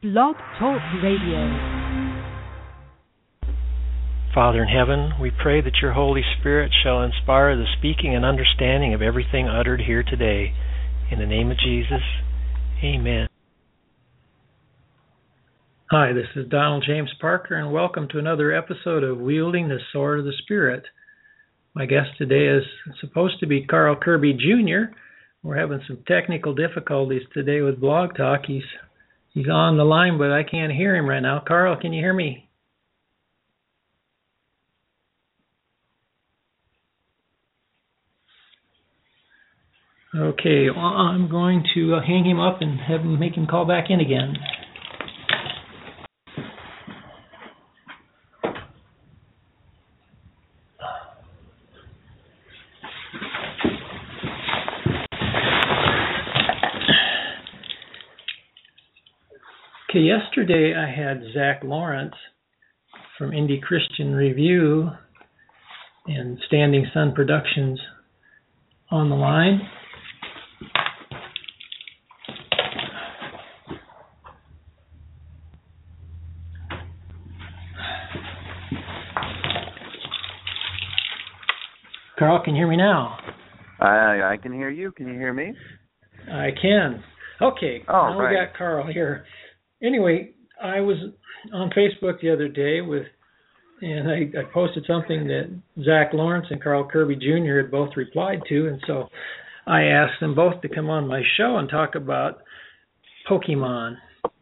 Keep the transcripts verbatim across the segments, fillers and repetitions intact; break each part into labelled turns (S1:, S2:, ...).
S1: Blog Talk Radio.
S2: Father in heaven, we pray that your Holy Spirit shall inspire the speaking and understanding of everything uttered here today. In the name of Jesus, amen. Hi, this is Donald James Parker, and welcome to another episode of Wielding the Sword of the Spirit. My guest today is supposed to be Carl Kirby Junior We're having some technical difficulties today with Blog Talk. He's he's on the line, but I can't hear him right now. Carl, can you hear me? Okay, well, I'm going to uh, hang him up and have him make him call back in again. Okay, yesterday I had Zach Lawrence from Indie Christian Review and Standing Sun Productions on the line. Carl, can you hear me now?
S3: I I can hear you. Can you hear me?
S2: I can. Okay,
S3: oh,
S2: now
S3: right.
S2: we got Carl here. Anyway, I was on Facebook the other day with, and I, I posted something that Zach Lawrence and Carl Kirby Junior had both replied to, and so I asked them both to come on my show and talk about Pokemon.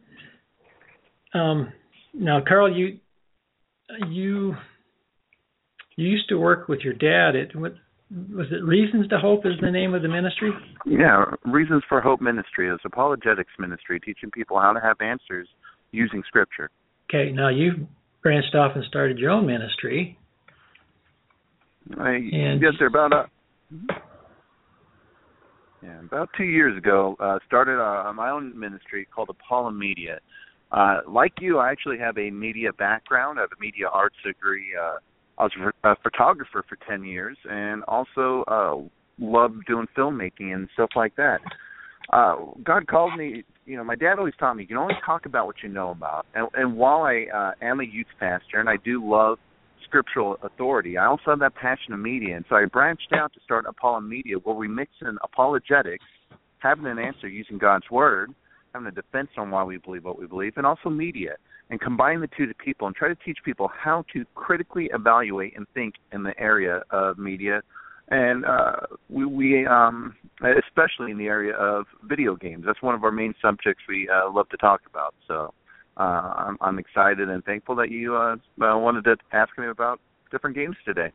S2: Um, now, Carl, you you you used to work with your dad at what was it? Reasons to Hope is the name of the ministry?
S3: Yeah, Reasons for Hope Ministry is apologetics ministry, teaching people how to have answers using Scripture.
S2: Okay, now you've branched off and started your own ministry.
S3: I
S2: and
S3: yes, sir. About uh, yeah, about two years ago, uh, started uh, my own ministry called Apollo Media. Uh, like you, I actually have a media background. I have a media arts degree. Uh, I was a photographer for ten years and also uh, loved doing filmmaking and stuff like that. Uh, God called me, you know, my dad always taught me, you can only talk about what you know about. And, and while I uh, am a youth pastor and I do love scriptural authority, I also have that passion of media. And so I branched out to start Apollo Media, where we mix in apologetics, having an answer using God's Word, having a defense on why we believe what we believe, and also media, and combine the two to people and try to teach people how to critically evaluate and think in the area of media, and uh, we, we um, especially in the area of video games. That's one of our main subjects we uh, love to talk about. So uh, I'm, I'm excited and thankful that you uh, wanted to ask me about different games today.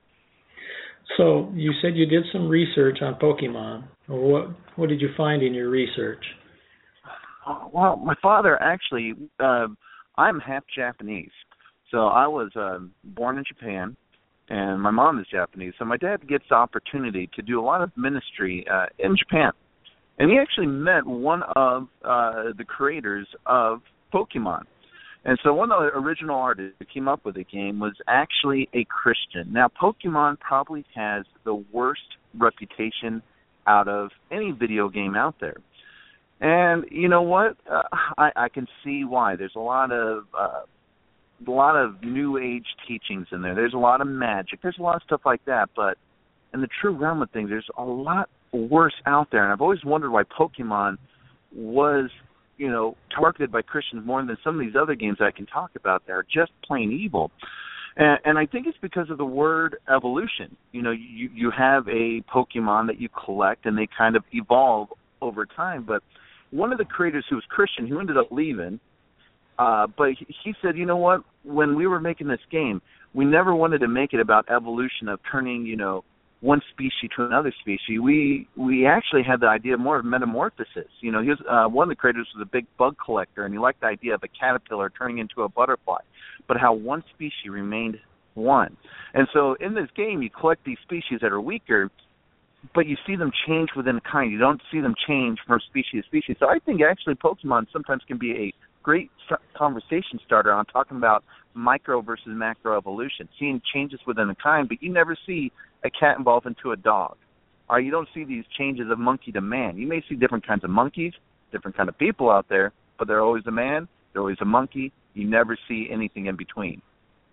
S2: So you said you did some research on Pokemon. What what did you find in your research?
S3: Well, my father actually, uh, I'm half Japanese. So I was uh, born in Japan, and my mom is Japanese. So my dad gets the opportunity to do a lot of ministry uh, in Japan. And he actually met one of uh, the creators of Pokemon. And so one of the original artists who came up with the game was actually a Christian. Now, Pokemon probably has the worst reputation out of any video game out there. And you know what? Uh, I, I can see why. There's a lot of uh, a lot of new age teachings in there. There's a lot of magic. There's a lot of stuff like that. But in the true realm of things, there's a lot worse out there. And I've always wondered why Pokemon was, you know, targeted by Christians more than some of these other games that I can talk about that are just plain evil. And, and I think it's because of the word evolution. You know, you you have a Pokemon that you collect, and they kind of evolve over time. But one of the creators who was Christian, who ended up leaving, uh, but he, he said, you know what, when we were making this game, we never wanted to make it about evolution of turning, you know, one species to another species. We we actually had the idea more of metamorphosis. You know, he was, uh, one of the creators was a big bug collector, and he liked the idea of a caterpillar turning into a butterfly, but how one species remained one. And so in this game, you collect these species that are weaker, but you see them change within a kind. You don't see them change from species to species. So I think actually Pokemon sometimes can be a great conversation starter on talking about micro versus macro evolution, seeing changes within a kind, but you never see a cat evolve into a dog. Or you don't see these changes of monkey to man. You may see different kinds of monkeys, different kind of people out there, but they're always a man, they're always a monkey. You never see anything in between.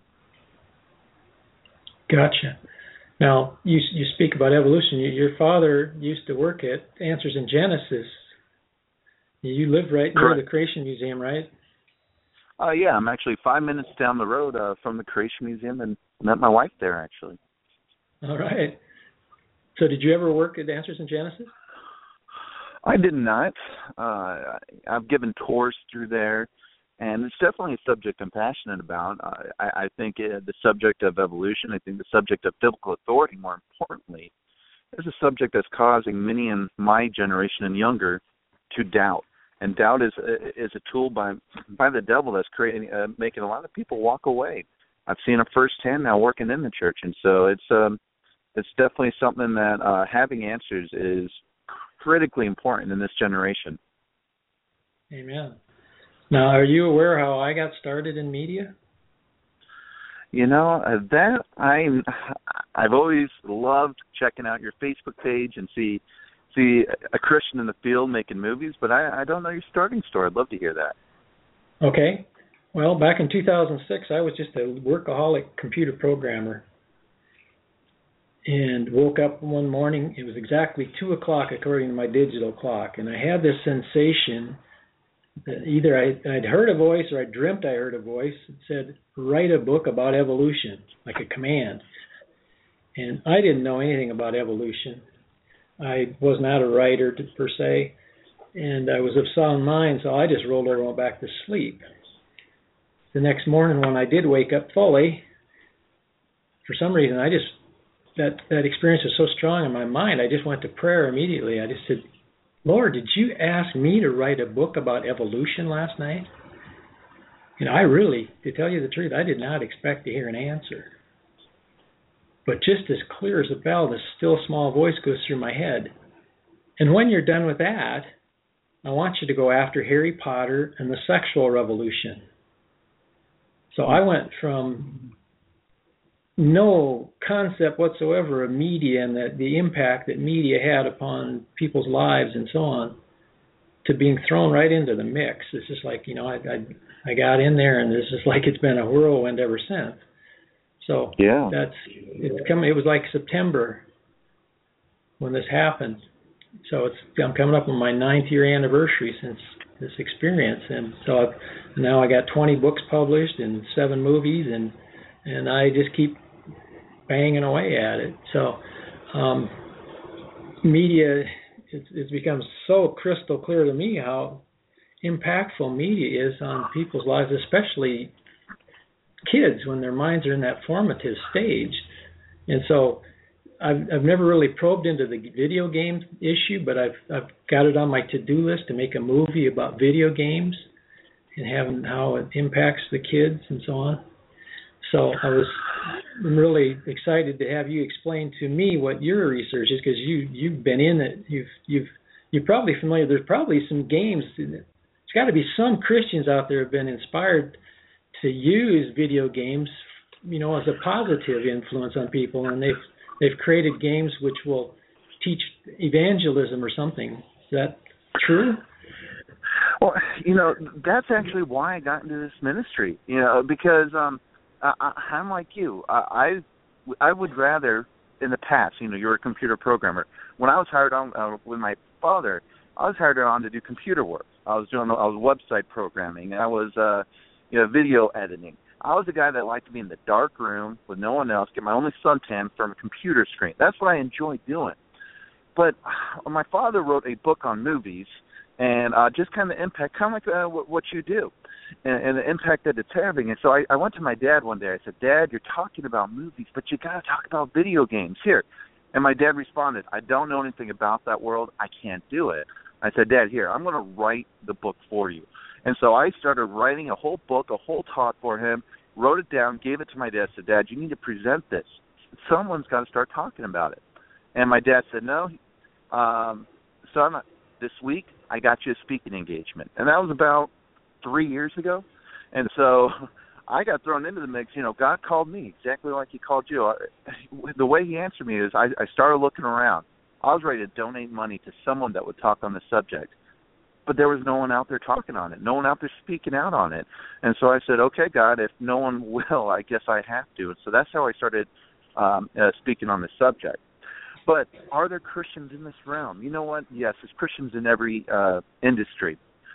S2: Gotcha. Now, you you speak about evolution. Your father used to work at Answers in Genesis. You live right near
S3: Correct.
S2: the Creation Museum, right?
S3: Uh, yeah, I'm actually five minutes down the road uh, from the Creation Museum and met my wife there, actually.
S2: All right. So did you ever work at Answers in Genesis?
S3: I did not. Uh, I've given tours through there, and it's definitely a subject I'm passionate about. I, I think uh, the subject of evolution, I think the subject of biblical authority, more importantly, is a subject that's causing many in my generation and younger to doubt. And doubt is is a tool by by the devil that's creating, uh, making a lot of people walk away. I've seen it firsthand now working in the church, and so it's um it's definitely something that uh, having answers is critically important in this generation.
S2: Amen. Now, are you aware how I got started in media?
S3: You know, uh, that I'm I've always loved checking out your Facebook page and see. see a Christian in the field making movies, but I, I don't know your starting story. I'd love to hear that.
S2: Okay. Well, back in two thousand six, I was just a workaholic computer programmer and woke up one morning. It was exactly two o'clock according to my digital clock, and I had this sensation that either I, I'd heard a voice or I dreamt I heard a voice that said, write a book about evolution, like a command. And I didn't know anything about evolution. I was not a writer to, per se, and I was of sound mind, so I just rolled over and went back to sleep. The next morning when I did wake up fully, for some reason, I just, that, that experience was so strong in my mind, I just went to prayer immediately. I just said, Lord, did you ask me to write a book about evolution last night? And I really, to tell you the truth, I did not expect to hear an answer. But just as clear as a bell, this still small voice goes through my head. And when you're done with that, I want you to go after Harry Potter and the sexual revolution. So I went from no concept whatsoever of media and the, the impact that media had upon people's lives and so on, to being thrown right into the mix. It's just like, you know, I I, I got in there, and it's just like it's been a whirlwind ever since. So
S3: yeah.
S2: that's it's coming. It was like September when this happened. So it's I'm coming up on my ninth year anniversary since this experience, and so I've, now I got twenty books published and seven movies, and and I just keep banging away at it. So um, media, it's, it's become so crystal clear to me how impactful media is on people's lives, especially kids when their minds are in that formative stage. And so I've I've never really probed into the video game issue, but I've I've got it on my to-do list to make a movie about video games and having how it impacts the kids and so on. So I was really excited to have you explain to me what your research is, because you you've been in it. You've you've you're probably familiar. There's probably some games. There's got to be some Christians out there who have been inspired to use video games, you know, as a positive influence on people, and they've they've created games which will teach evangelism or something. Is that true?
S3: Well, you know, that's actually why I got into this ministry. You know, because um, I, I'm like you. I I would rather, in the past, you know, you're a computer programmer. When I was hired on uh, with my father, I was hired on to do computer work. I was doing I was website programming. I was uh, you know, video editing. I was the guy that liked to be in the dark room with no one else, get my only suntan from a computer screen. That's what I enjoyed doing. But uh, my father wrote a book on movies, and uh, just kind of the impact, kind of like uh, what, what you do, and, and the impact that it's having. And so I, I went to my dad one day. I said, Dad, you're talking about movies, but you got to talk about video games here. And my dad responded, I don't know anything about that world. I can't do it. I said, Dad, here, I'm going to write the book for you. And so I started writing a whole book, a whole talk for him, wrote it down, gave it to my dad, said, Dad, you need to present this. Someone's got to start talking about it. And my dad said, no, um, son, this week I got you a speaking engagement. And that was about three years ago. And so I got thrown into the mix. You know, God called me exactly like he called you. The way he answered me is I, I started looking around. I was ready to donate money to someone that would talk on the subject. but there was no one out there talking on it, no one out there speaking out on it. And so I said, okay, God, if no one will, I guess I have to. And so that's how I started um, uh, speaking on this subject. But are there Christians in this realm? You know what? Yes, there's Christians in every uh, industry.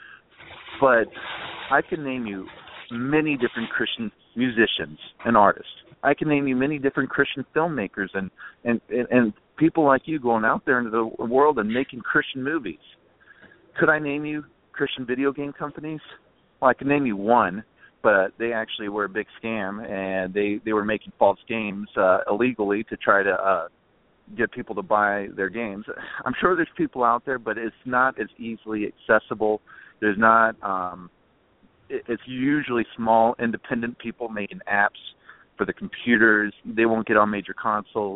S3: But I can name you many different Christian musicians and artists. I can name you many different Christian filmmakers and, and, and, and people like you going out there into the world and making Christian movies. Could I name you Christian video game companies? Well, I can name you one, but they actually were a big scam, and they, they were making false games uh, illegally to try to uh, get people to buy their games. I'm sure there's people out there, but it's not as easily accessible. There's not um, – it, it's usually small, independent people making apps for the computers. They won't get on major consoles.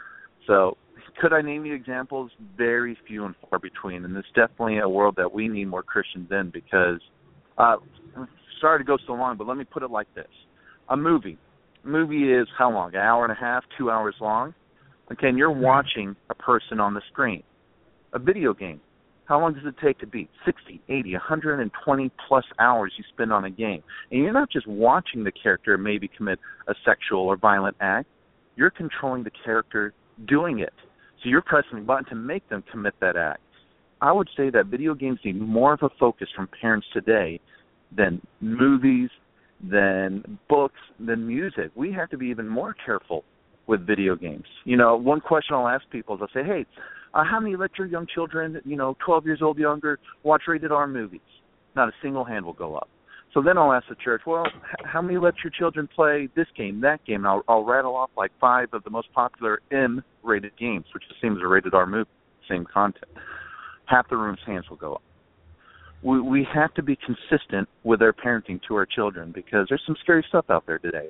S3: So could I name you examples? Very few and far between, and it's definitely a world that we need more Christians in because uh, – sorry to go so long, but let me put it like this. A movie. A movie is how long? An hour and a half, two hours long? Okay, and you're watching a person on the screen. A video game. How long does it take to beat? sixty, eighty, one hundred twenty plus hours you spend on a game. And you're not just watching the character maybe commit a sexual or violent act. You're controlling the character doing it. So you're pressing a button to make them commit that act. I would say that video games need more of a focus from parents today than movies, than books, than music. We have to be even more careful with video games. You know, one question I'll ask people is I'll say, hey, uh, how many let your young children, you know, twelve years old, younger, watch rated R movies? Not a single hand will go up. So then I'll ask the church, well, h- how many let your children play this game, that game? And I'll, I'll rattle off like five of the most popular M-rated games, which the same as a rated R movie, same content. Half the room's hands will go up. We, we have to be consistent with our parenting to our children because there's some scary stuff out there today.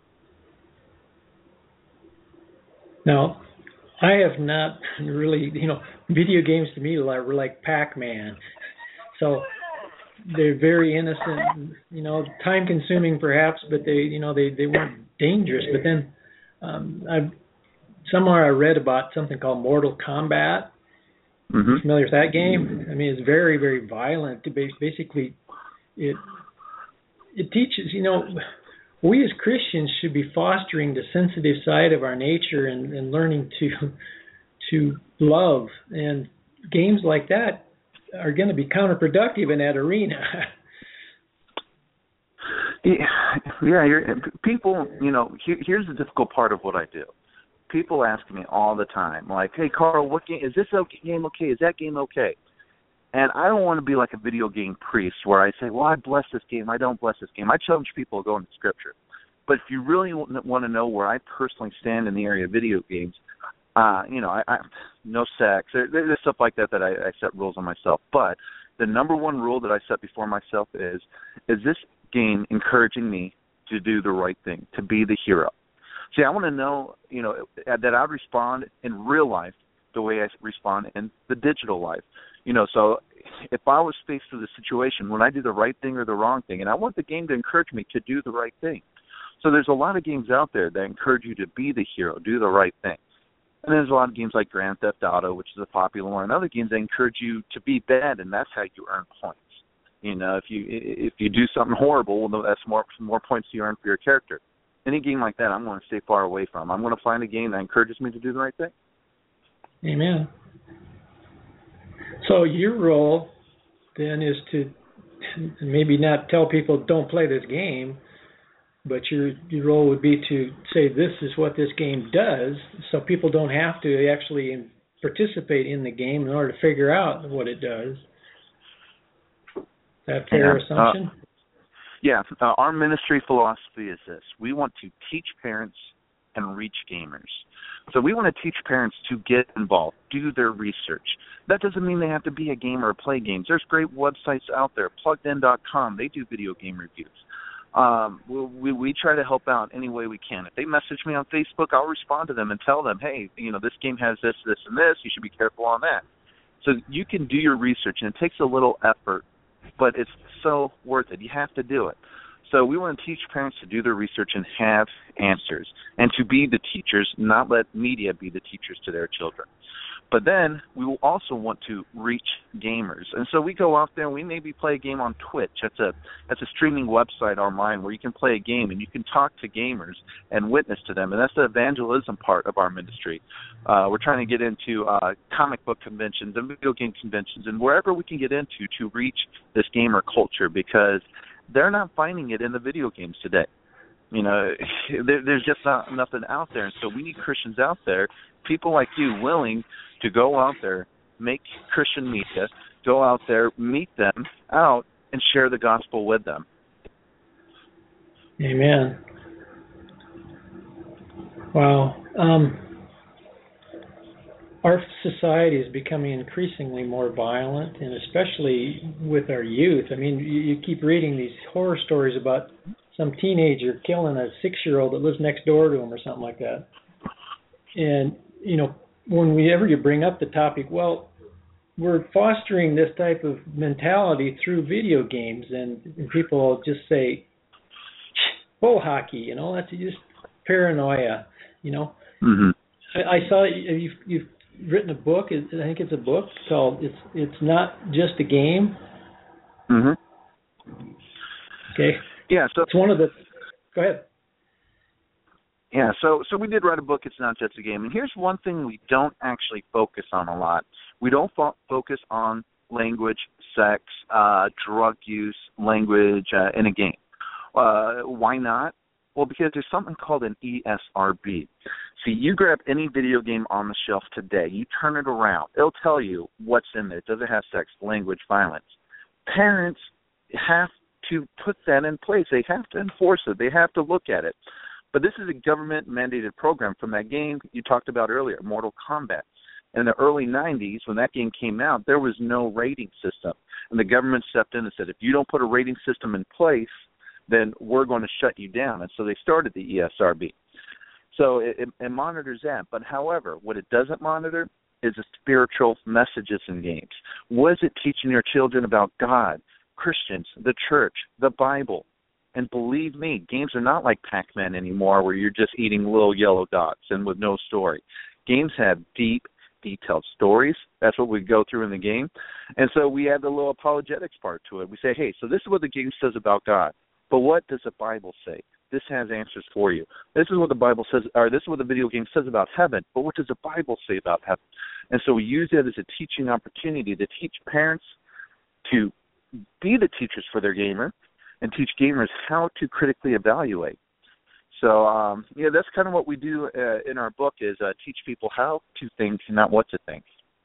S2: Now, I have not really, you know, video games to me were like Pac-Man. So they're very innocent, you know, time-consuming perhaps, but they, you know, they, they weren't dangerous. But then um, I somewhere I read about something called Mortal Kombat. Mm-hmm. Familiar with that game? I mean, it's very, very violent. Basically, it it teaches, you know, we as Christians should be fostering the sensitive side of our nature and, and learning to to love. And games like that are going to be counterproductive in that arena.
S3: yeah, yeah you're, people, you know, here, here's the difficult part of what I do. People ask me all the time, like, hey, Carl, what game, is this game okay? Is that game okay? And I don't want to be like a video game priest where I say, well, I bless this game, I don't bless this game. I challenge people to go into Scripture. But if you really want to know where I personally stand in the area of video games, uh, you know, I, I no sex. There, there's stuff like that that I, I set rules on myself. But the number one rule that I set before myself is, is this game encouraging me to do the right thing, to be the hero? See, I want to know, you know, that I would respond in real life the way I respond in the digital life. You know, so if I was faced with a situation when I do the right thing or the wrong thing, and I want the game to encourage me to do the right thing. So there's a lot of games out there that encourage you to be the hero, do the right thing. And there's a lot of games like Grand Theft Auto, which is a popular one, and other games that encourage you to be bad, and that's how you earn points. You know, if you if you do something horrible, well, that's more more points you earn for your character. Any game like that, I'm going to stay far away from. I'm going to find a game that encourages me to do the right thing.
S2: Amen. So your role then is to maybe not tell people don't play this game, but your your role would be to say this is what this game does, so people don't have to actually participate in the game in order to figure out what it does. Is that a fair yeah. assumption? Uh,
S3: Yeah, uh, our ministry philosophy is this. We want to teach parents and reach gamers. So we want to teach parents to get involved, do their research. That doesn't mean they have to be a gamer or play games. There's great websites out there, plugged in dot com. They do video game reviews. Um, we, we, we try to help out any way we can. If they message me on Facebook, I'll respond to them and tell them, hey, you know, this game has this, this, and this. You should be careful on that. So you can do your research, and it takes a little effort, but it's so worth it. You have to do it. So we want to teach parents to do their research and have answers, and to be the teachers, not let media be the teachers to their children. But then we will also want to reach gamers. And so we go out there and we maybe play a game on Twitch. That's a that's a streaming website online where you can play a game and you can talk to gamers and witness to them. And that's the evangelism part of our ministry. Uh, we're trying to get into uh, comic book conventions and video game conventions and wherever we can get into to reach this gamer culture, because they're not finding it in the video games today. You know, there, there's just not nothing out there. And so we need Christians out there, people like you willing to go out there, make Christian media, go out there, meet them out, and share the gospel with them.
S2: Amen. Wow. Um, our society is becoming increasingly more violent, and especially with our youth. I mean, you, you keep reading these horror stories about some teenager killing a six-year-old that lives next door to him or something like that. And, you know, whenever you bring up the topic, well, we're fostering this type of mentality through video games, and, and people just say, bull hockey, you know, that's just paranoia, you know.
S3: Mm-hmm.
S2: I, I saw you've, you've written a book, I think it's a book called It's It's Not Just a Game.
S3: Mm-hmm.
S2: Okay.
S3: Yeah, so
S2: it's one of the, go ahead.
S3: Yeah, so so we did write a book, It's Not Just a Game. And here's one thing we don't actually focus on a lot. We don't fo- focus on language, sex, uh, drug use, language uh, in a game. Uh, why not? Well, because there's something called an E S R B. See, you grab any video game on the shelf today, you turn it around, it'll tell you what's in there. Does it have sex, language, violence? Parents have to put that in place. They have to enforce it. They have to look at it. But this is a government-mandated program from that game you talked about earlier, Mortal Kombat. In the early nineties, when that game came out, there was no rating system. And the government stepped in and said, if you don't put a rating system in place, then we're going to shut you down. And so they started the E S R B. So it, it, it monitors that. But however, what it doesn't monitor is the spiritual messages in games. What is it teaching your children about God, Christians, the church, the Bible? And believe me, games are not like Pac-Man anymore where you're just eating little yellow dots and with no story. Games have deep, detailed stories. That's what we go through in the game. And so we add the little apologetics part to it. We say, hey, so this is what the game says about God. But what does the Bible say? This has answers for you. This is what the Bible says, or this is what the video game says about heaven. But what does the Bible say about heaven? And so we use it as a teaching opportunity to teach parents to be the teachers for their gamer and teach gamers how to critically evaluate. So, um, yeah, that's kind of what we do uh, in our book is uh, teach people how to think, not what to think.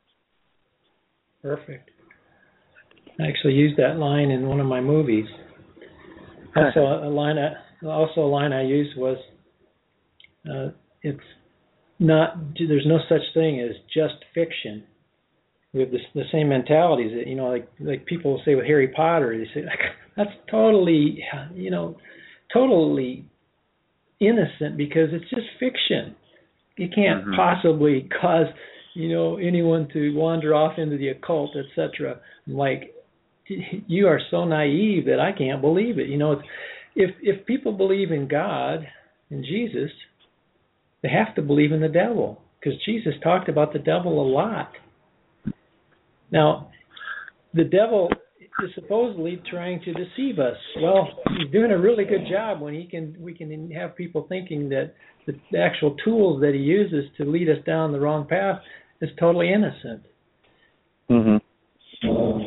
S2: Perfect. I actually used that line in one of my movies. Also, a line I, also a line I used was, uh, "It's not. There's no such thing as just fiction." We have this, the same mentalities that, you know, like like people say with Harry Potter. They say that's totally, you know, totally innocent because it's just fiction. You can't mm-hmm. possibly cause, you know, anyone to wander off into the occult, et cetera. Like, you are so naive that I can't believe it. You know, if if people believe in God and Jesus, they have to believe in the devil because Jesus talked about the devil a lot. Now, the devil is supposedly trying to deceive us. Well, he's doing a really good job when he can. We can have people thinking that the actual tools that he uses to lead us down the wrong path is totally innocent.
S3: Mm-hmm.
S2: So,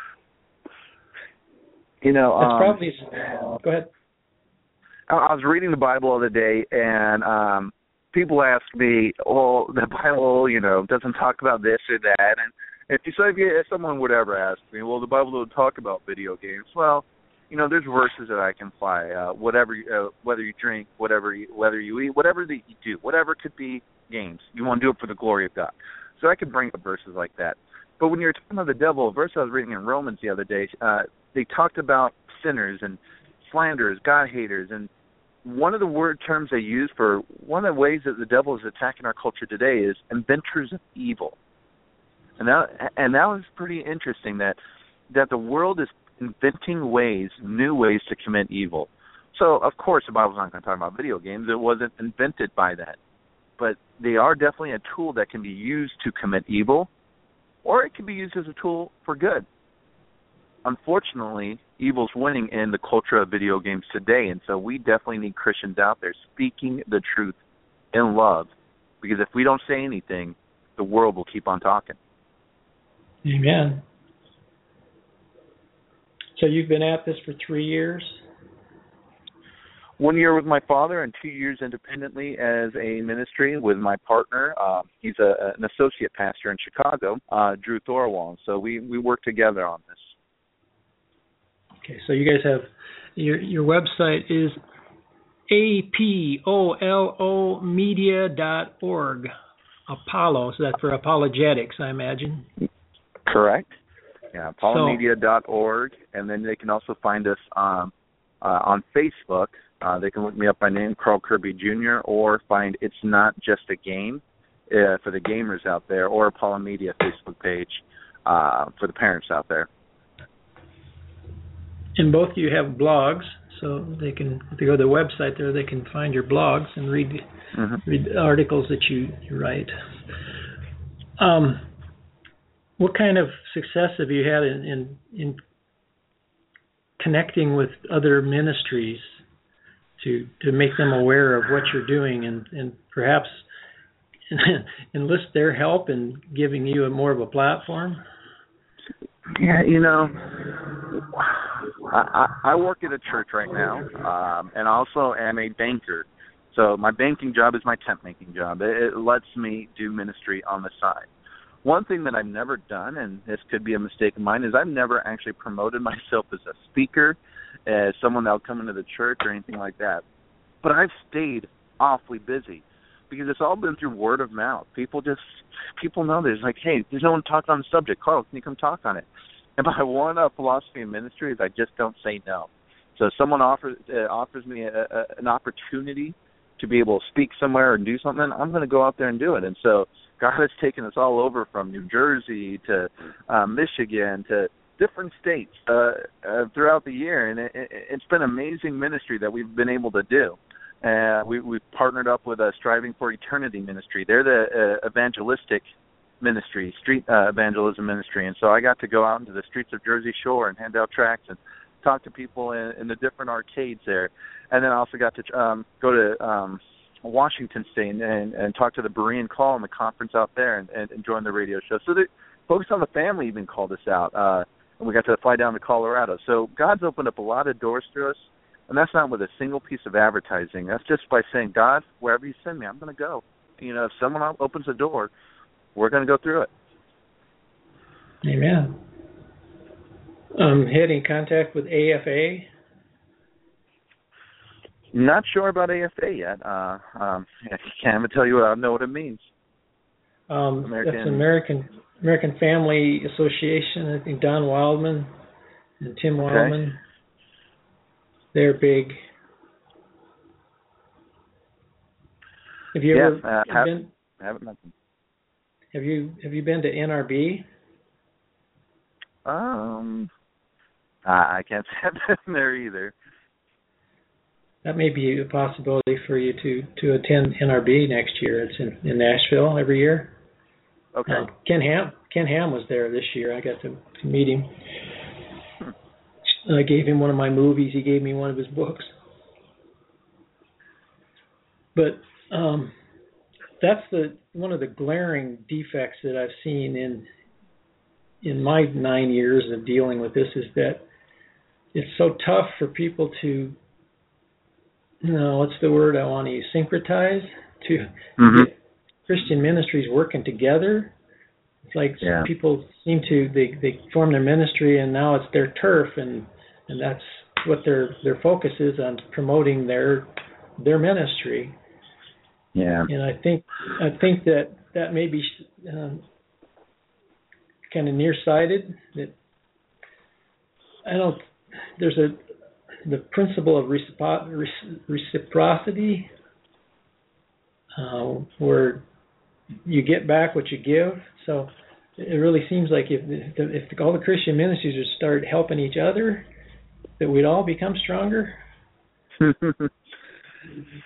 S3: you know,
S2: that's
S3: um,
S2: probably. Go ahead.
S3: I was reading the Bible the other day, and um, people ask me, "Oh, the Bible, you know, doesn't talk about this or that," and If you say, if someone would ever ask me, well, the Bible doesn't talk about video games. Well, you know, there's verses that I can apply. Uh, whatever, uh, whether you drink, whatever, you, whether you eat, whatever that you do, whatever could be games. You want to do it for the glory of God. So I can bring up verses like that. But when you're talking about the devil, a verse I was reading in Romans the other day, uh, they talked about sinners and slanderers, God haters, and one of the word terms they use for one of the ways that the devil is attacking our culture today is inventors of evil. And that, and that was pretty interesting, that that the world is inventing ways, new ways to commit evil. So, of course, the Bible's not going to talk about video games. It wasn't invented by that. but they are definitely a tool that can be used to commit evil, or it can be used as a tool for good. Unfortunately, evil's winning in the culture of video games today, and so we definitely need Christians out there speaking the truth in love, because if we don't say anything, the world will keep on talking.
S2: Amen. So you've been at this for three years?
S3: One year with my father and two years independently as a ministry with my partner. Uh, he's a, an associate pastor in Chicago, uh, Drew Thorwald. So we, we work together on this.
S2: Okay, so you guys have, your your website is A P O L O media dot org. Apollo, so that's for apologetics, I imagine.
S3: Correct. Yeah, apollo media dot org, and then they can also find us um, uh, on Facebook. Uh, they can look me up by name, Carl Kirby Junior, or find It's Not Just a Game uh, for the gamers out there, or Apollo Media Facebook page uh, for the parents out there.
S2: And both of you have blogs, so they can, if they go to the website there, they can find your blogs and read mm-hmm. read articles that you, you write. Um, what kind of success have you had in, in, in connecting with other ministries to to make them aware of what you're doing, and, and perhaps enlist their help in giving you a more of a platform?
S3: Yeah, you know, I, I, I work at a church right now, um, and also am a banker. So my banking job is my tent making job. It, it lets me do ministry on the side. One thing that I've never done, and this could be a mistake of mine, is I've never actually promoted myself as a speaker, as someone that will come into the church or anything like that. But I've stayed awfully busy because it's all been through word of mouth. People just, people know there's like, hey, there's no one talking on the subject. Carl, can you come talk on it? And my one uh, philosophy in ministry is I just don't say no. So if someone offers uh, offers me a, a, an opportunity to be able to speak somewhere or do something, I'm going to go out there and do it. And so God has taken us all over from New Jersey to uh, Michigan to different states uh, uh, throughout the year, and it, it's been amazing ministry that we've been able to do. Uh, we, we've partnered up with a Striving for Eternity ministry. They're the uh, evangelistic ministry, street uh, evangelism ministry, and so I got to go out into the streets of Jersey Shore and hand out tracts and talk to people in, in the different arcades there. And then I also got to um, go to um, Washington State and, and, and talk to the Berean Call and the conference out there and, and, and join the radio show. So the Focus on the Family even called us out, uh, and we got to fly down to Colorado. So God's opened up a lot of doors to us, and that's not with a single piece of advertising. That's just by saying, God, wherever you send me, I'm going to go. You know, if someone opens a door, we're going to go through it.
S2: Amen. Um, had any contact with A F A?
S3: Not sure about A F A yet. Uh, um, I can't even tell you. I know what it means.
S2: Um, American. That's American American Family Association. I think Don Wildman and Tim Wildman. Okay. They're big. Have you
S3: yeah,
S2: ever
S3: uh, have,
S2: been?
S3: Haven't met them.
S2: Have you Have you been to N R B?
S3: Um, I can't say I've been there either.
S2: That may be a possibility for you to, to attend N R B next year. It's in, in Nashville every year.
S3: Okay.
S2: Uh, Ken Ham Ken Ham was there this year. I got to, to meet him. I gave him one of my movies. He gave me one of his books. But um, that's the one of the glaring defects that I've seen in in my nine years of dealing with this is that it's so tough for people to, you know, what's the word I want to use, syncretize, to
S3: mm-hmm.
S2: get Christian ministries working together. It's like
S3: yeah.
S2: people seem to, they, they form their ministry and now it's their turf, and, and that's what their their focus is, on promoting their their ministry.
S3: Yeah.
S2: And I think I think that that may be um, kind of nearsighted. That I don't. There's a the principle of recipro- reciprocity, uh, where you get back what you give. So it really seems like if if all the Christian ministries would start helping each other, that we'd all become stronger.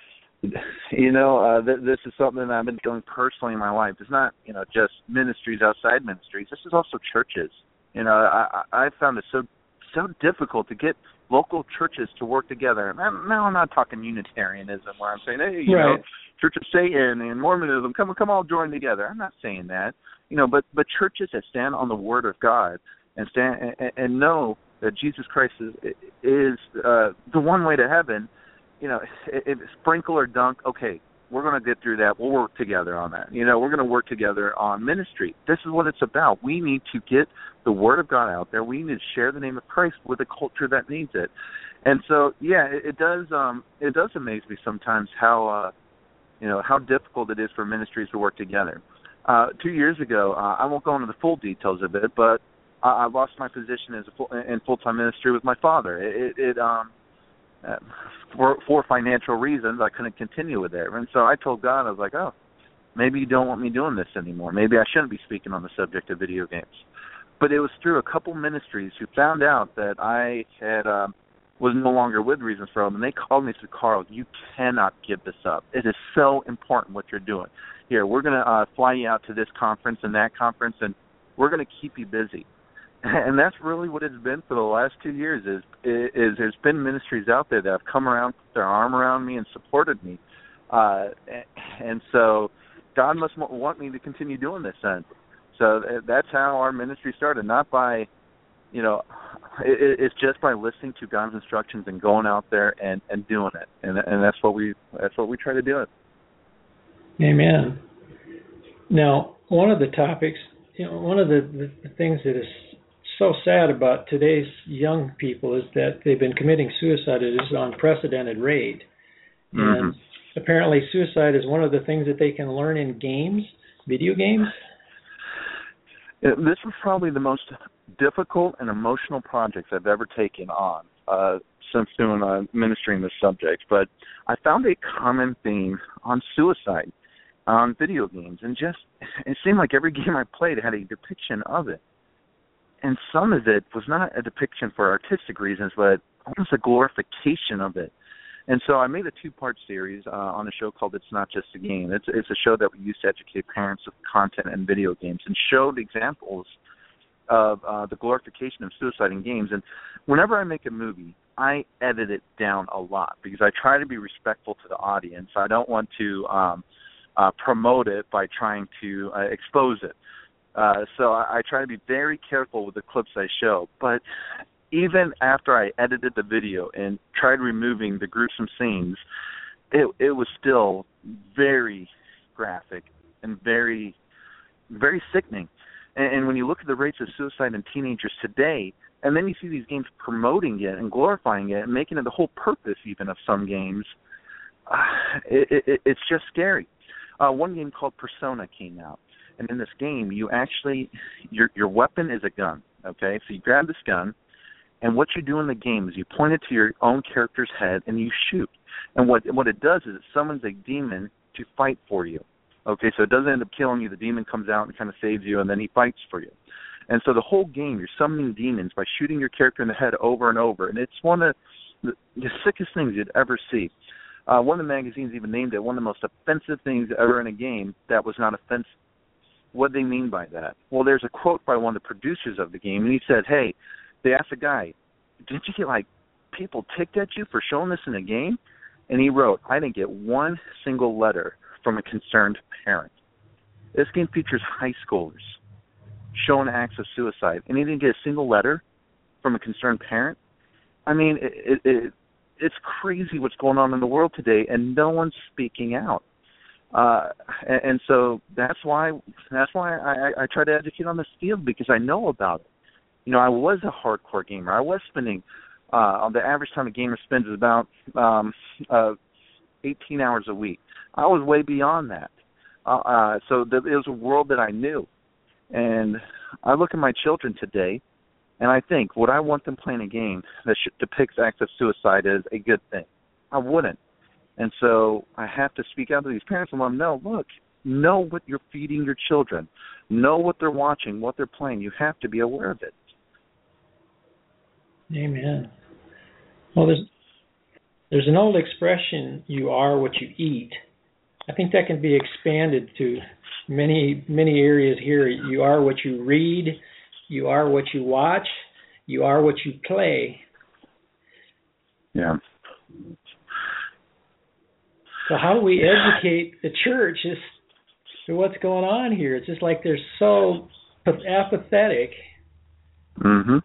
S3: You know, uh, th- this is something that I've been doing personally in my life. It's not, you know, just ministries outside ministries. This is also churches. You know, I, I found it so so difficult to get local churches to work together. Now I'm not talking Unitarianism where I'm saying, hey, you
S2: right.
S3: know, Church of Satan and Mormonism, come come all join together. I'm not saying that. You know, but but churches that stand on the Word of God and stand and, and know that Jesus Christ is is uh, the one way to heaven. You know, if sprinkle or dunk, okay, we're going to get through that. We'll work together on that. You know, we're going to work together on ministry. This is what it's about. We need to get the Word of God out there. We need to share the name of Christ with a culture that needs it. And so, yeah, it, it does. Um, it does amaze me sometimes how, uh, you know, how difficult it is for ministries to work together. Uh, two years ago, uh, I won't go into the full details of it, but I, I lost my position as a full, in full-time ministry with my father. It, it um. Uh, for for financial reasons, I couldn't continue with it. And so I told God, I was like, oh, maybe you don't want me doing this anymore. Maybe I shouldn't be speaking on the subject of video games. But it was through a couple ministries who found out that I had um, was no longer with Reasons for Hope, and they called me and said, Carl, you cannot give this up. It is so important what you're doing. Here, we're going to uh, fly you out to this conference and that conference, and we're going to keep you busy. And that's really what it's been for the last two years is, is there's been ministries out there that have come around, put their arm around me and supported me. Uh, and so God must want me to continue doing this then. So that's how our ministry started, not by, you know, it, it's just by listening to God's instructions and going out there and, and doing it. And, and that's what we that's what we try to do it.
S2: Amen. Now, one of the topics, you know, one of the, the, the things that is so sad about today's young people is that they've been committing suicide at this unprecedented rate. And mm-hmm. apparently suicide is one of the things that they can learn in games, video games.
S3: This was probably the most difficult and emotional projects I've ever taken on uh, since doing uh, ministry in this subject. But I found a common theme on suicide on video games. And just, it seemed like every game I played had a depiction of it. And some of it was not a depiction for artistic reasons, but almost a glorification of it. And so I made a two-part series uh, on a show called It's Not Just a Game. It's, it's a show that we use to educate parents of content and video games and showed examples of uh, the glorification of suicide in games. And whenever I make a movie, I edit it down a lot because I try to be respectful to the audience. I don't want to um, uh, promote it by trying to uh, expose it. Uh, so I, I try to be very careful with the clips I show. But even after I edited the video and tried removing the gruesome scenes, it, it was still very graphic and very, very sickening. And, and when you look at the rates of suicide in teenagers today, and then you see these games promoting it and glorifying it and making it the whole purpose even of some games, uh, it, it, it's just scary. Uh, one game called Persona came out. And in this game, you actually, your your weapon is a gun, okay? So you grab this gun, and what you do in the game is you point it to your own character's head and you shoot. And what what it does is it summons a demon to fight for you, okay? So it doesn't end up killing you. The demon comes out and kind of saves you, and then he fights for you. And so the whole game, you're summoning demons by shooting your character in the head over and over. And it's one of the, the sickest things you'd ever see. Uh, one of the magazines even named it one of the most offensive things ever in a game that was not offensive. What do they mean by that? Well, there's a quote by one of the producers of the game, and he said, hey, they asked the guy, didn't you get, like, people ticked at you for showing this in a game? And he wrote, I didn't get one single letter from a concerned parent. This game features high schoolers showing acts of suicide, and he didn't get a single letter from a concerned parent? I mean, it, it, it, it's crazy what's going on in the world today, and no one's speaking out. Uh, and, and so that's why that's why I, I try to educate on this field, because I know about it. You know, I was a hardcore gamer. I was spending uh, on the average time a gamer spends is about um, uh, eighteen hours a week. I was way beyond that. Uh, uh, so the, it was a world that I knew. And I look at my children today, and I think, would I want them playing a game that depicts acts of suicide as a good thing? I wouldn't. And so I have to speak out to these parents and let them know, look, know what you're feeding your children. Know what they're watching, what they're playing. You have to be aware of it.
S2: Amen. Well, there's there's an old expression, you are what you eat. I think that can be expanded to many, many areas here. You are what you read, you are what you watch, you are what you play.
S3: Yeah.
S2: So how do we educate the church as to what's going on here? It's just like they're so apathetic.
S3: Mm-hmm.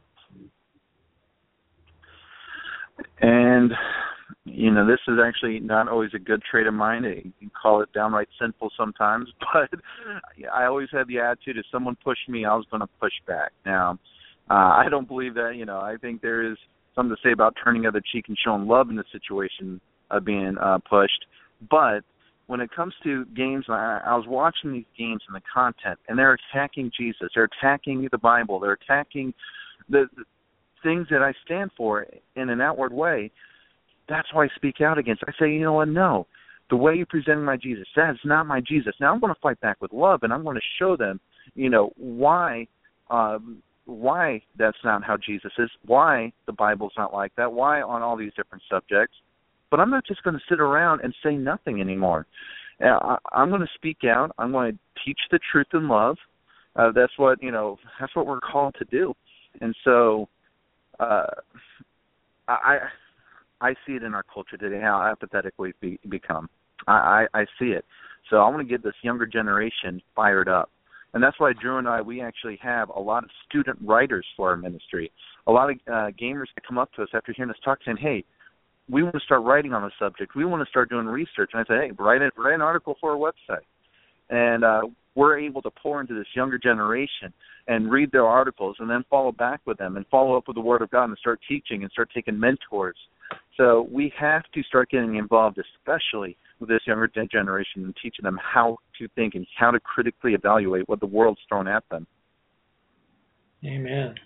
S3: And, you know, this is actually not always a good trait of mine. You can call it downright sinful sometimes, but I always had the attitude if someone pushed me, I was going to push back. Now, uh, I don't believe that. You know, I think there is something to say about turning the other cheek and showing love in the situation of being uh, pushed. But when it comes to games, I, I was watching these games and the content, and they're attacking Jesus. They're attacking the Bible. They're attacking the, the things that I stand for in an outward way. That's why I speak out against. I say, you know what, no. The way you're presenting my Jesus, that's not my Jesus. Now I'm going to fight back with love, and I'm going to show them, you know, why um, why that's not how Jesus is, why the Bible's not like that, why on all these different subjects. But I'm not just going to sit around and say nothing anymore. Uh, I, I'm going to speak out. I'm going to teach the truth in love. Uh, that's what, you know, that's what we're called to do. And so uh, I I see it in our culture today, how apathetic we've be, become. I, I, I see it. So I want to get this younger generation fired up. And that's why Drew and I, we actually have a lot of student writers for our ministry. A lot of uh, gamers that come up to us after hearing us talk saying, hey, we want to start writing on the subject. We want to start doing research. And I say, hey, write, it, write an article for our website. And uh, we're able to pour into this younger generation and read their articles and then follow back with them and follow up with the Word of God and start teaching and start taking mentors. So we have to start getting involved, especially with this younger generation, and teaching them how to think and how to critically evaluate what the world's thrown at them.
S2: Amen.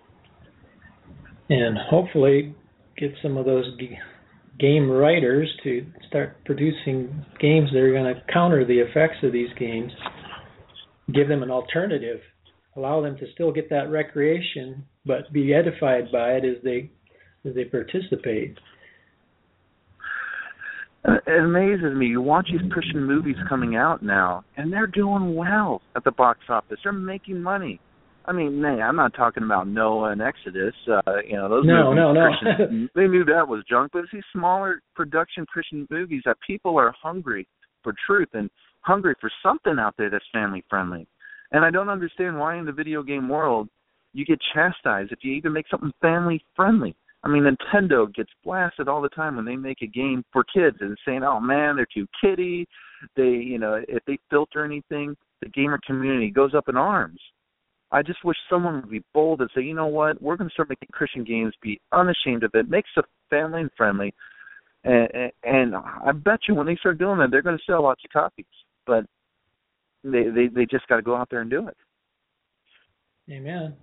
S2: And hopefully get some of those g- game writers to start producing games that are going to counter the effects of these games, give them an alternative, allow them to still get that recreation, but be edified by it as they as they participate.
S3: It amazes me. You watch these Christian movies coming out now, and they're doing well at the box office. They're making money. I mean, man, I'm not talking about Noah and Exodus. Uh, you know, those
S2: no,
S3: movies,
S2: no, no.
S3: Christian, they knew that was junk. But it's these smaller production Christian movies that people are hungry for truth and hungry for something out there that's family friendly. And I don't understand why in the video game world you get chastised if you even make something family friendly. I mean, Nintendo gets blasted all the time when they make a game for kids and saying, oh, man, they're too kiddie. They, you know, if they filter anything, the gamer community goes up in arms. I just wish someone would be bold and say, you know what, we're going to start making Christian games, be unashamed of it, make stuff family and friendly. And, and, and I bet you when they start doing that, they're going to sell lots of copies. But they, they, they just got to go out there and do it.
S2: Amen.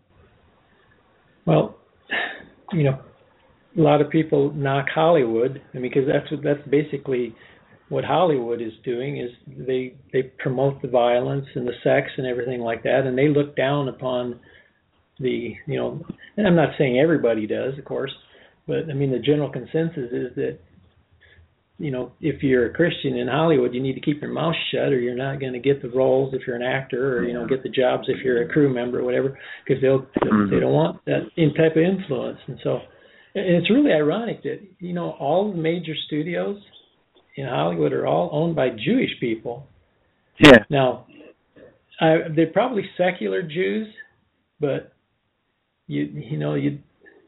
S2: Well, you know, a lot of people knock Hollywood, I mean, because that's what, that's basically what Hollywood is doing, is they they promote the violence and the sex and everything like that, and they look down upon the, you know, and I'm not saying everybody does, of course, but I mean the general consensus is that, you know, if you're a Christian in Hollywood, you need to keep your mouth shut, or you're not going to get the roles if you're an actor, or, you know, get the jobs if you're a crew member or whatever, because they'll mm-hmm. they don't want that type of influence. And so, and it's really ironic that, you know, all the major studios in Hollywood are all owned by Jewish people.
S3: Yeah.
S2: Now, I, they're probably secular Jews, but you you know you'd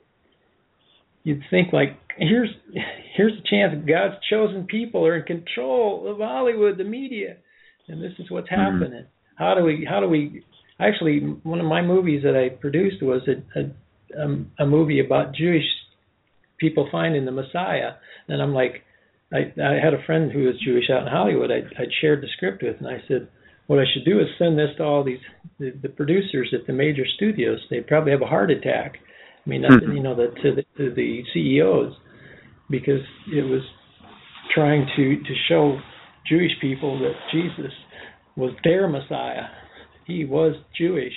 S2: you'd think like here's here's a chance God's chosen people are in control of Hollywood, the media, and this is what's mm-hmm. happening. How do we how do we actually one of my movies that I produced was a a, um, a movie about Jewish people finding the Messiah, and I'm like. I, I had a friend who was Jewish out in Hollywood. I I shared the script with, and I said, what I should do is send this to all these the, the producers at the major studios. They probably have a heart attack. I mean, not, you know, the, to the to the C E Os, because it was trying to to show Jewish people that Jesus was their Messiah. He was Jewish.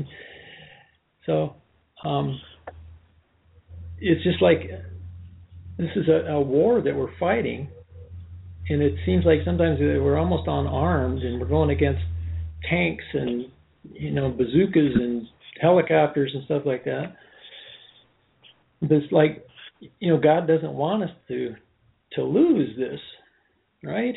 S2: So um, it's just like this is a, a war that we're fighting, and it seems like sometimes we're almost unarmed, and we're going against tanks and, you know, bazookas and helicopters and stuff like that. But it's like, you know, God doesn't want us to to lose this, right?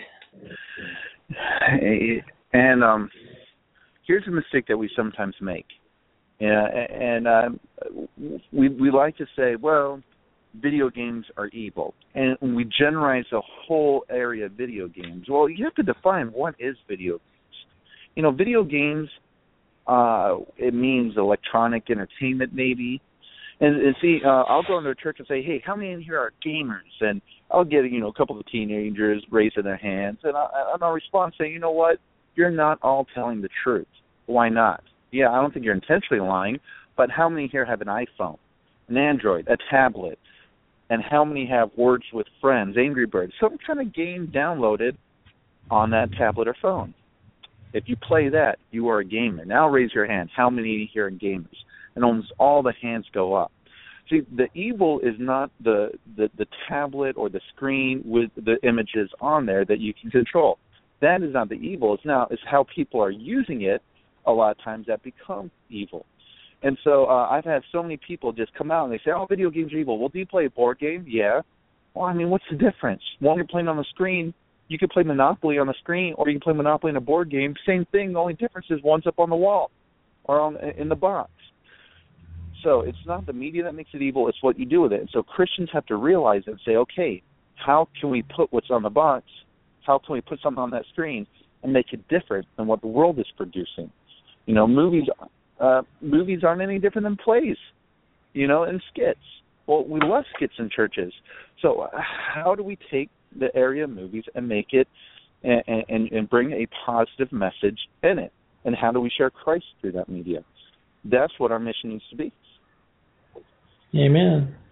S3: And um, here's a mistake that we sometimes make. Yeah, and um, we we like to say, well, video games are evil, and we generalize the whole area of video games. Well, you have to define what is video games. You know, video games, uh, it means electronic entertainment, maybe. And, and see, uh, I'll go into a church and say, hey, how many in here are gamers? And I'll get, you know, a couple of teenagers raising their hands, and, I, and I'll respond saying, you know what, you're not all telling the truth. Why not? Yeah, I don't think you're intentionally lying, but how many here have an iPhone, an Android, a tablet, and how many have Words with Friends, Angry Birds, some kind of game downloaded on that tablet or phone? If you play that, you are a gamer. Now raise your hand. How many here are gamers? And almost all the hands go up. See, the evil is not the, the, the tablet or the screen with the images on there that you can control. That is not the evil. It's now it's how people are using it a lot of times that become evil. And so uh, I've had so many people just come out and they say, oh, video games are evil. Well, do you play a board game? Yeah. Well, I mean, what's the difference? One you're playing on the screen, you can play Monopoly on the screen, or you can play Monopoly in a board game. Same thing. The only difference is one's up on the wall or on in the box. So it's not the media that makes it evil, it's what you do with it. And so Christians have to realize it and say, okay, how can we put what's on the box, how can we put something on that screen and make it different than what the world is producing? You know, movies uh, movies aren't any different than plays, you know, and skits. Well, we love skits in churches. So how do we take the area of movies and make it and, and, and bring a positive message in it? And how do we share Christ through that media? That's what our mission needs to be.
S2: Amen.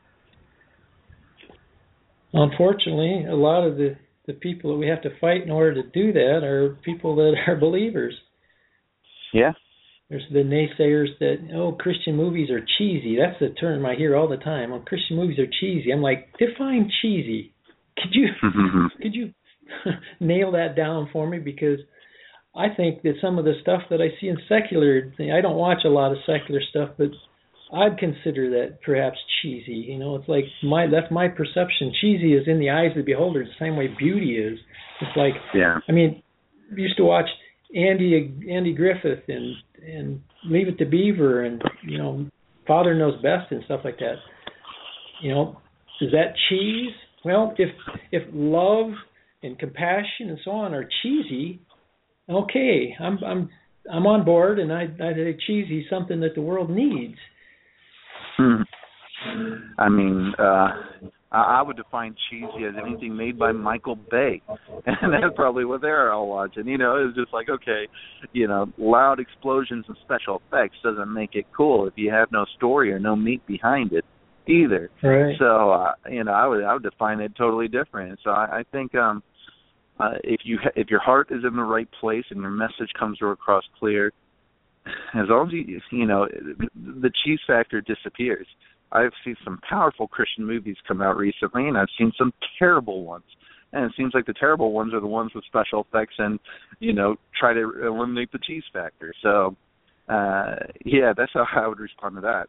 S2: Unfortunately, a lot of the, the people that we have to fight in order to do that are people that are believers.
S3: Yeah.
S2: There's the naysayers that, oh, Christian movies are cheesy. That's the term I hear all the time. Oh, Christian movies are cheesy. I'm like, define cheesy. Could you could you nail that down for me? Because I think that some of the stuff that I see in secular, I don't watch a lot of secular stuff, but I'd consider that perhaps cheesy. You know, it's like my that's my perception. Cheesy is in the eyes of the beholder, the same way beauty is. It's like,
S3: yeah.
S2: I mean, I used to watch Andy Andy Griffith and and Leave It to Beaver and, you know, Father Knows Best and stuff like that. You know, is that cheese? Well, if if love and compassion and so on are cheesy, okay, I'm I'm I'm on board, and I I think cheesy is something that the world needs.
S3: Hmm. I mean, uh, I would define cheesy as anything made by Michael Bay, and that's probably what they're all watching. You know, it's just like, okay, you know, loud explosions and special effects doesn't make it cool if you have no story or no meat behind it either.
S2: Right.
S3: So, uh, you know, I would I would define it totally different. So I, I think um, uh, if you ha- if your heart is in the right place and your message comes across clear, as long as you you know, the cheese factor disappears. I've seen some powerful Christian movies come out recently, and I've seen some terrible ones. And it seems like the terrible ones are the ones with special effects and, you know, try to eliminate the cheese factor. So, uh, yeah, that's how I would respond to that.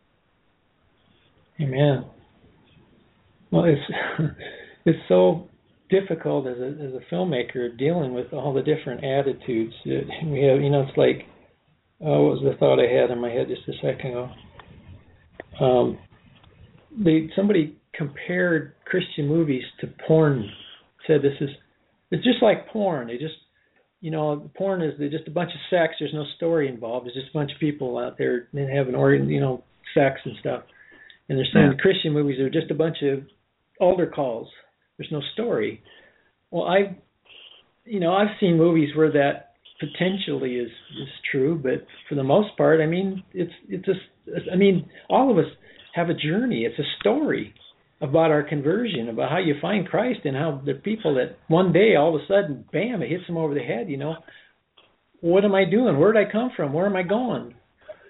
S2: Amen. Well, it's it's so difficult as a as a filmmaker dealing with all the different attitudes that we have. You know, it's like, oh, what was the thought I had in my head just a second ago? Um, they somebody compared Christian movies to porn. Said this is it's just like porn. They just, you know, porn is just a bunch of sex. There's no story involved. There's just a bunch of people out there and having organ, you know, sex and stuff. And they're saying yeah. Christian movies are just a bunch of altar calls. There's no story. Well, I, you know, I've seen movies where that potentially is, is true, but for the most part, I mean, it's it's just, I mean, all of us have a journey. It's a story about our conversion, about how you find Christ, and how the people that one day all of a sudden, bam, it hits them over the head. You know, what am I doing? Where did I come from? Where am I going?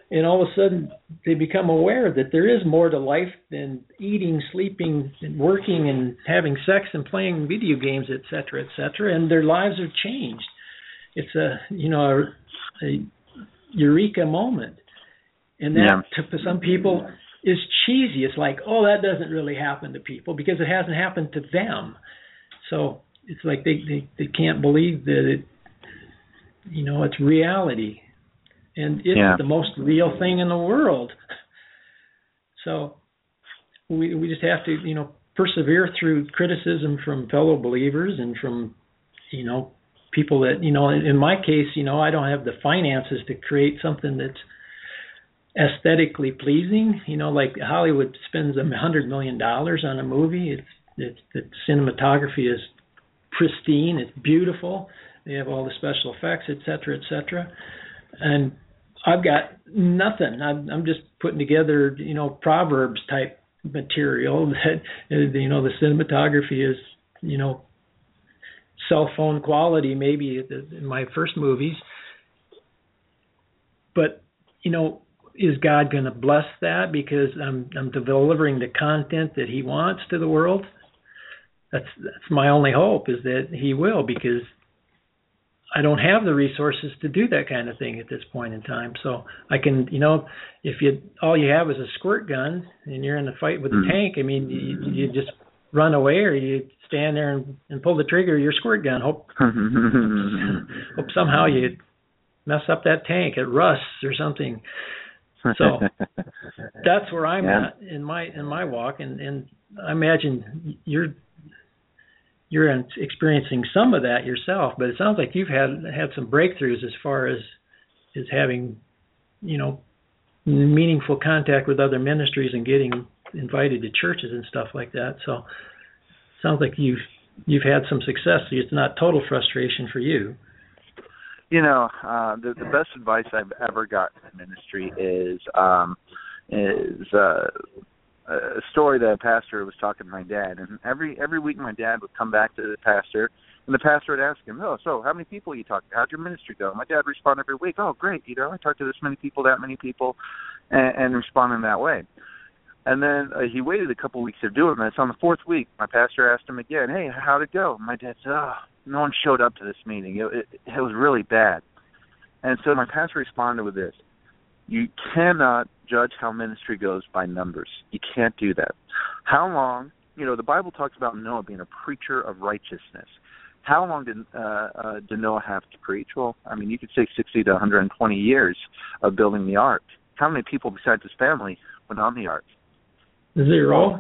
S2: and all of a sudden they become aware that there is more to life than eating, sleeping, and working, and having sex and playing video games, et cetera, et cetera. And their lives have changed. It's a, you know, a, a eureka moment. And that, yeah. to some people, is cheesy. It's like, oh, that doesn't really happen to people because it hasn't happened to them. So it's like they, they, they can't believe that it, you know, it's reality. And it's yeah. the most real thing in the world. So we we just have to, you know, persevere through criticism from fellow believers and from, you know, people that, you know, in my case, you know, I don't have the finances to create something that's aesthetically pleasing. You know, like Hollywood spends a hundred million dollars on a movie. It's, it's the cinematography is pristine. It's beautiful. They have all the special effects, et cetera, et cetera. And I've got nothing. I'm, I'm just putting together, you know, Proverbs type material that, you know, the cinematography is, you know, cell phone quality maybe in my first movies. But, you know, is God going to bless that because I'm I'm delivering the content that He wants to the world? That's that's my only hope, is that He will, because I don't have the resources to do that kind of thing at this point in time. So I can, you know, if you all you have is a squirt gun and you're in a fight with a tank, I mean, you, you just run away, or you stand there and, and pull the trigger of your squirt gun. Hope hope somehow you mess up that tank, it rusts or something. So that's where I'm yeah. at in my in my walk, and, and I imagine you're you're experiencing some of that yourself. But it sounds like you've had had some breakthroughs as far as as having, you know, meaningful contact with other ministries and getting invited to churches and stuff like that. So it sounds like you've you've had some success. So it's not total frustration for you.
S3: You know, uh, the, the best advice I've ever gotten in ministry is um, is uh, a story that a pastor was talking to my dad. And every every week my dad would come back to the pastor, and the pastor would ask him, oh, so how many people are you talking to? How'd your ministry go? And my dad would respond every week, oh, great, you know, I talked to this many people, that many people, and, and respond in that way. And then uh, he waited a couple weeks to do it, and it's on the fourth week. My pastor asked him again, hey, how'd it go? And my dad said, oh, no one showed up to this meeting. It, it, it was really bad. And so my pastor responded with this: you cannot judge how ministry goes by numbers. You can't do that. How long, you know, the Bible talks about Noah being a preacher of righteousness. How long did uh, uh, did Noah have to preach? Well, I mean, you could say sixty to one hundred twenty years of building the ark. How many people besides his family went on the ark?
S2: Zero.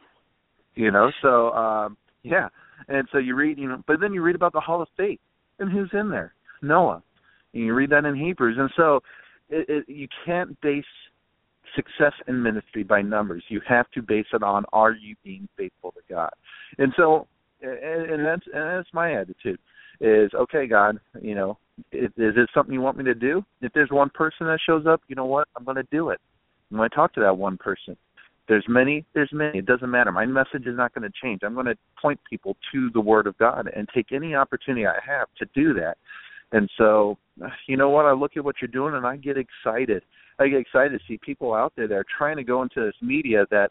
S3: You know, so, um, yeah. And so you read, you know, but then you read about the Hall of Faith, and who's in there? Noah. And you read that in Hebrews. And so it, it, you can't base success in ministry by numbers. You have to base it on, are you being faithful to God? And so, and, and that's and that's my attitude is, okay, God, you know, is, is it something you want me to do? If there's one person that shows up, you know what? I'm going to do it. I'm going to talk to that one person. There's many, there's many. It doesn't matter. My message is not going to change. I'm going to point people to the Word of God and take any opportunity I have to do that. And so, you know what? I look at what you're doing and I get excited. I get excited to see people out there that are trying to go into this media that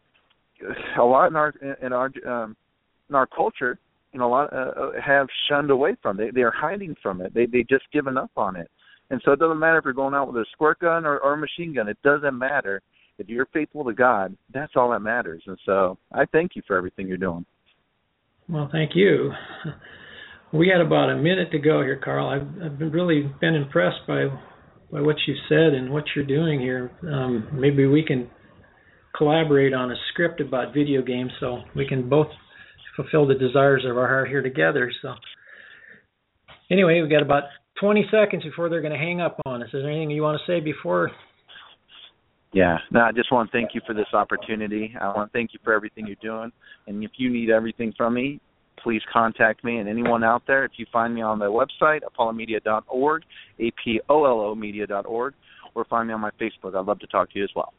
S3: a lot in our in our um, in our culture, you know, a lot uh, have shunned away from. They they are hiding from it. They they just given up on it. And so it doesn't matter if you're going out with a squirt gun or, or a machine gun. It doesn't matter. If you're faithful to God, that's all that matters. And so I thank you for everything you're doing.
S2: Well, thank you. We had about a minute to go here, Carl. I've, I've been really been impressed by by what you said and what you're doing here. Um, maybe we can collaborate on a script about video games so we can both fulfill the desires of our heart here together. So anyway, we've got about twenty seconds before they're going to hang up on us. Is there anything you want to say before?
S3: Yeah, no, I just want to thank you for this opportunity. I want to thank you for everything you're doing. And if you need everything from me, please contact me. And anyone out there, if you find me on the website, apollo media dot org, A P O L O media dot org, or find me on my Facebook. I'd love to talk to you as well.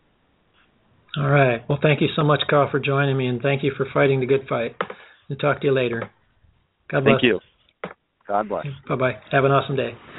S2: All right. Well, thank you so much, Carl, for joining me, and thank you for fighting the good fight. We'll talk to you later. God bless.
S3: Thank you. God bless.
S2: Bye-bye. Have an awesome day.